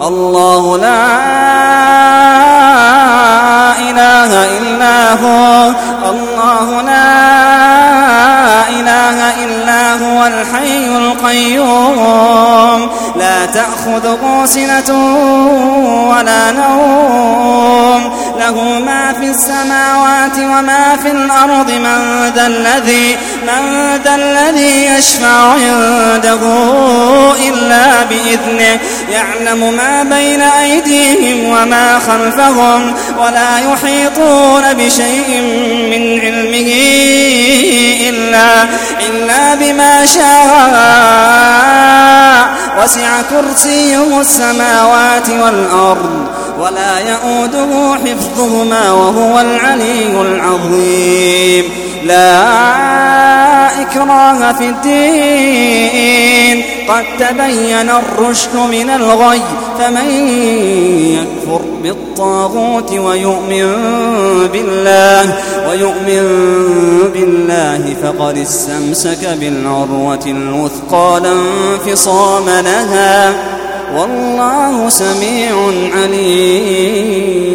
الله لا إله إلا هو الله لا إله إلا هو الحي القيوم لا تأخذه سنة ولا نوم له ما في السماوات وما في الأرض من ذا الذي يشفع عنده إلا بإذنه يعلم ما بين أيديهم وما خلفهم ولا يحيطون بشيء من علمه إلا بما شاء وسع كرسيه السماوات والأرض ولا يؤوده حفظهما وهو العلي العظيم لا إكراه في الدين قد تبين الرشد من الغي فمن يكفر بالطاغوت ويؤمن بالله فقد استمسك بالعروة الوثقى لا انفصام لها والله سميع عليم.